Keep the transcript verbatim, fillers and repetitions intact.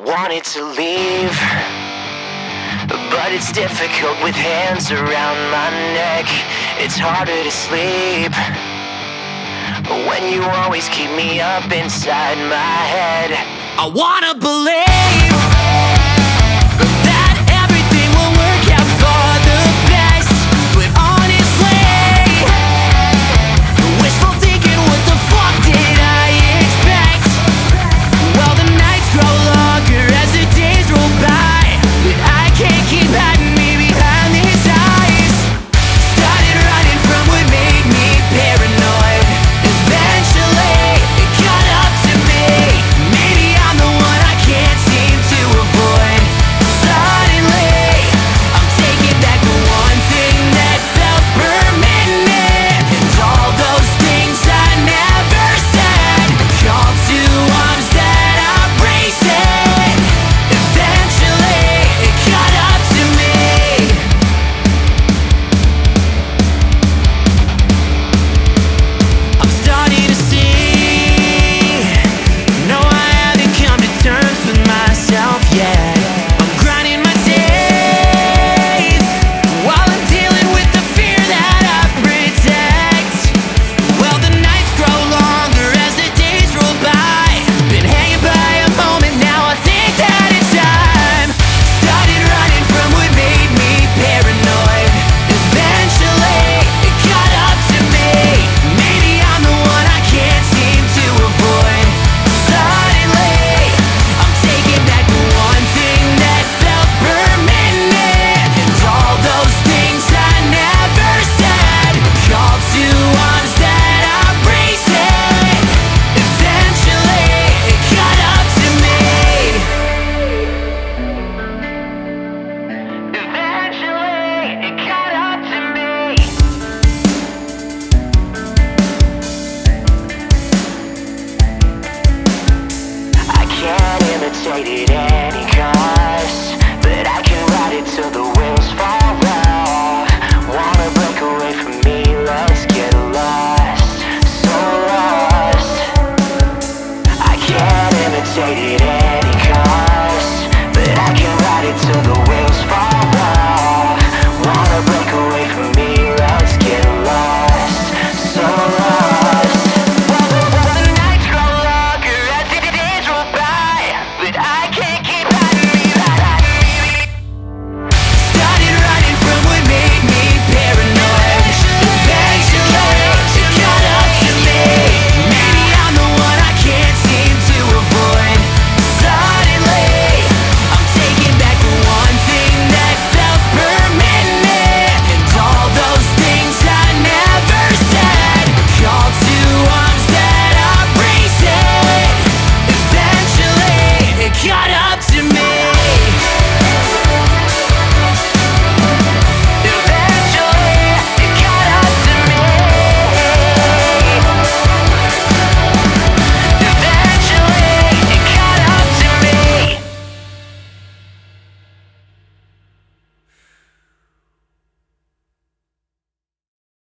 wanted to leave, but it's difficult with hands around my neck. It's harder to sleep when you always keep me up inside my head. I wanna believe that everything will work out for the best, but honestly, wishful thinking, what the fuck did I expect? Well, the nights grow longer as the days roll by, but I can't keep hiding me behind these eyes. Started running from what made me paranoid. Eventually, it caught up to me. Maybe I'm the one I can't seem to avoid. Suddenly, I'm taking back the one thing that felt permanent, and all those things I never said. Called to arms that are racing. Eventually, it caught up to me. I'm starting to see. No, I haven't come to terms with myself yet. I'm grinding my teeth while I'm dealing with the fear that I protect. Well, the nights grow longer as the days roll by. Been hanging by a moment now, I think that it's time. Started running from what made me paranoid. Eventually, it caught up to me. Maybe I'm the one I can't seem to avoid. Suddenly, I'm taking back the one thing that felt permanent, and all those things I never said. Called to arms that are racing. Eventually, it caught up to me. Eventually, it caught up to me. I can't imitate it any kind.